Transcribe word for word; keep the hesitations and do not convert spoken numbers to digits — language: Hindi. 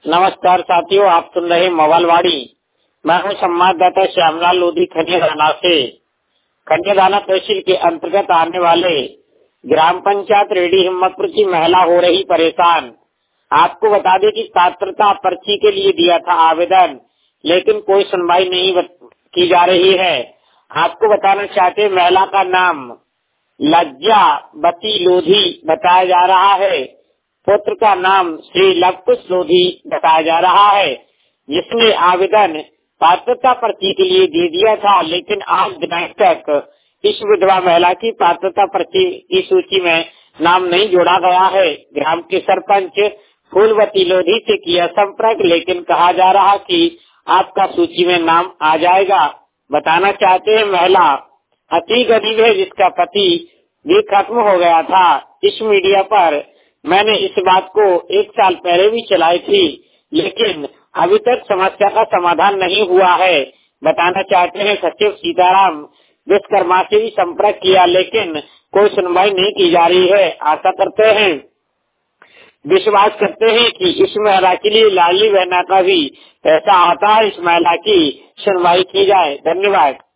नमस्कार साथियों, आप सुन रहे मवालवाड़ी। मैं हूं संवाददाता श्यामलाल लोधी खनियादाना से। खनियादाना तहसील के अंतर्गत आने वाले ग्राम पंचायत रेडी हिम्मतपुर की महिला हो रही परेशान। आपको बता दें कि पात्रता पर्ची के लिए दिया था आवेदन, लेकिन कोई सुनवाई नहीं की जा रही है। आपको बताना चाहते हैं, महिला का नाम लज्जा बती लोधी बताया जा रहा है। पुत्र का नाम श्री लवकुश लोधी बताया जा रहा है, जिसने आवेदन पात्रता पर्ची के लिए दे दिया था, लेकिन आज दिनांक तक इस विधवा महिला की पात्रता पर्ची की सूची में नाम नहीं जोड़ा गया है। ग्राम के सरपंच फूलवती लोधी से किया संपर्क, लेकिन कहा जा रहा कि आपका सूची में नाम आ जाएगा। बताना चाहते हैं, महिला अति गरीब है, जिसका पति भी खत्म हो गया था। इस मीडिया पर मैंने इस बात को एक साल पहले भी चलाई थी, लेकिन अभी तक समस्या का समाधान नहीं हुआ है। बताना चाहते हैं, सचिव सीताराम विश्वकर्मा से भी संपर्क किया, लेकिन कोई सुनवाई नहीं की जा रही है। आशा करते हैं, विश्वास करते हैं कि इस महिला के लिए लाडली बहना का भी ऐसा आता है, इस महिला की सुनवाई की जाए। धन्यवाद।